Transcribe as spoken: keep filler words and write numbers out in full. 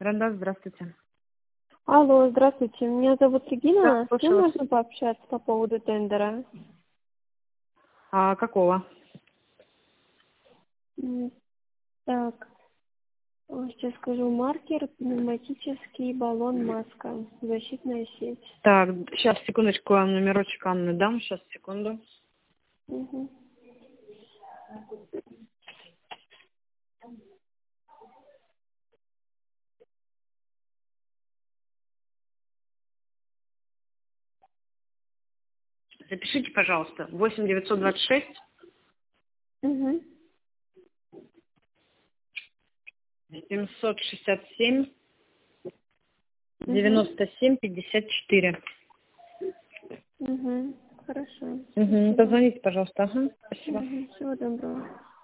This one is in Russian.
Да, здравствуйте. Алло, здравствуйте. Меня зовут Регина. Да, С кем слушаю вас. можно пообщаться по поводу тендера? А какого? М, Так, ой, сейчас скажу. Маркер, пневматический баллон, маска, защитная сеть. Так, сейчас, секундочку, я вам номерочек Анны дам. Сейчас, секунду. Мгм. Запишите, пожалуйста. восемь девятьсот двадцать шесть Мгм. семьсот шестьдесят семь Мгм. девяносто семь пятьдесят четыре. Мгм. Хорошо. Угу. Спасибо. Позвоните, пожалуйста. Ага. Спасибо. Мгм. Всего доброго.